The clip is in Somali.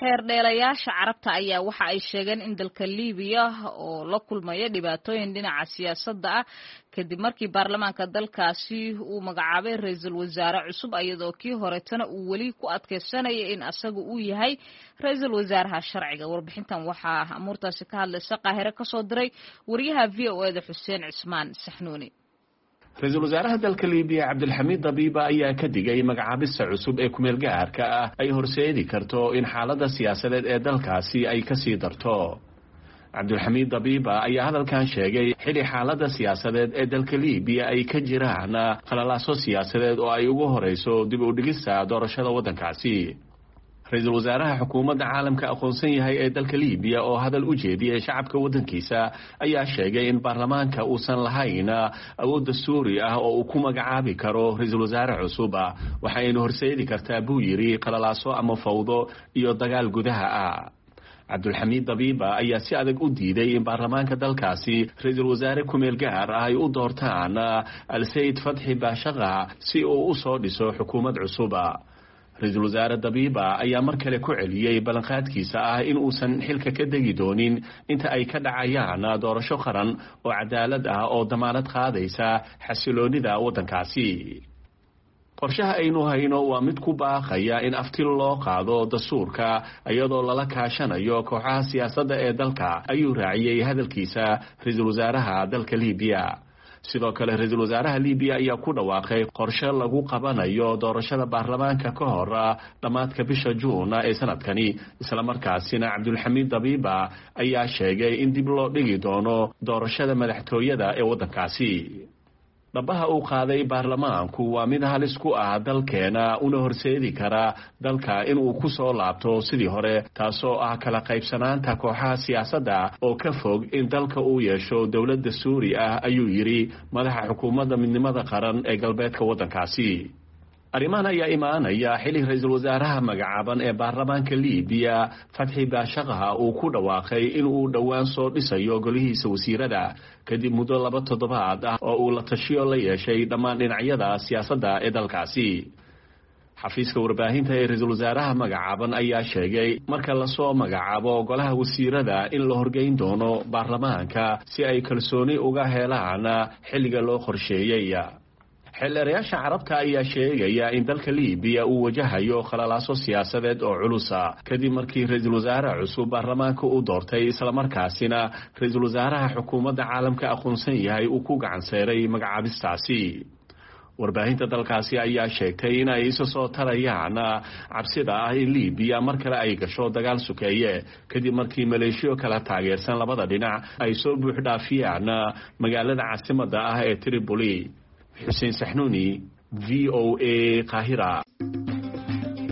xeer dheelayaasha carabta ayaa waxa ay sheegeen in dalka Liibiya oo la kulmaya dhibaatooyin dhinaca siyaasadda ah kadib markii baarlamaanka dalkaasi uu magacaabay ra'iisul wasaare cusub iyadoo kii horeetana uu weli ku adkeysanaya in asagu uu yahay ra'iisul wasaaraha sharciga. Warbixintan waxaa amuurtaasi ka hadlaysa Qaahire ka soo diray wariyaha VOA-da Xuseen Cismaan Saxnuuni. ra'iisul wasaaraha dalka Liibiya Cabdulxamiid Dabiiba ayaa ka digay magacaabista cusub ee kumeel gaarka ah ay horseedi karto in xaaladda siyaasadeed ee dalkaasi ay ka sii darto. Cabdulxamiid Dabiiba ayaa hadalkan sheegay xilli xaaladda siyaasadeed ee dalka Liibiya ay ka jiraan qalalaaso siyaasadeed oo ay ugu horeyso dib u dhigista doorashada waddankaasi. ra'iisul wasaaraha xukuumadda caalamka aqoonsan yahay ee dalka Liibiya oo hadal u jeediyay shacabka waddankiisa ayaa sheegay in baarlamaanka uusan lahayn awood dastuuri ah oo uu ku magacaabi karo ra'iisul wasaare cusub waxayna horseedi kartaa buu yiri qalalaaso ama fawdo iyo dagaal gudaha ah. Cabdulxamiid Dabiiba ayaa si adag u diiday in baarlamaanka dalkaasi ra'iisul wasaare kumeel gaar ah ay u doortaan Al-Sayid Fadhi Baashaqa si uu u soo dhiso xukuumad cusub. ra'iisul wasaare Dabiiba ayaa mar kale ku celiyay ballanqaadkiisa ah in uusan xilka ka degi doonin inta ay ka dhacayaan doorasho qaran oo cadaalad ah oo damaanad qaadaysa xasiloonida waddankaasi. qorshaha aynu hayno waa mid ku baaqaya in afti loo qaado dastuurka iyadoo lala kaashanayo kooxaha siyaasadda ee dalka ayuu raaciyay hadalkiisa ra'iisul wasaaraha dalka Liibiya. sidoo kale ra'iisul wasaaraha Liibiya ayaa ku dhawaaqay qorshe lagu qabanayo doorashada baarlamaanka ka hor dhamaadka bisha Juun ee sanadkani isla markaasina Cabdulxamiid Dabiiba ayaa sheegay in dib loo dhigi doono doorashada madaxtooyada ee waddankaasi. dhabaha uu qaaday baarlamaanku waa mid halis ku ah dalkeena una horseedi kara dalka inuu ku soo laabto sidii hore taasoo ah kala qaybsanaanta kooxaha siyaasadda oo ka fog in dalka uu yeesho dowlad dastuuri ah ayuu yiri madaxa xukuumadda midnimada qaran ee galbeedka waddankaasi. arrimahan ayaa imaanaya xilli ra'iisul wasaaraha magacaaban ee baarlamaanka Liibiya Fadhi Baashaqa uu ku dhawaaqay in uu dhowaan soo dhisayo golihiisa wasiirada kadib muddo 2 toddobaad ah oo uu la tashiyo la yeeshay dhammaan dhinacyada siyaasadda ee dalkaasi. xafiiska warbaahinta ee ra'iisul wasaaraha magacaaban ayaa sheegay marka la soo magacaabo golaha wasiirada in la horgeyn doono baarlamaanka si ay kalsooni uga helaan xilliga loo qorsheeyay. xeelarayaasha carabta ayaa sheegaya in dalka Liibiya uu wajahayo khalalaaso siyaasadeed oo culus kadib markii ra'iisul wasaare cusub baarlamaanka uu doortay isla markaasina ra'iisul wasaaraha xukuumadda caalamka aqoonsan yahay uu ku gacan seeray magacaabistaasi. warbaahinta dalkaasi ayaa sheegtay in ay isu soo tarayaan cabsida ah in Liibiya mar kale ay gasho dagaal sukeeye kadib markii maleeshiyo kala taageersan labada dhinac ay soo buux dhaafiyaan magaalada caasimadda ah ee Tripoli. Xuseen Saxnuuni VOA Qaahira.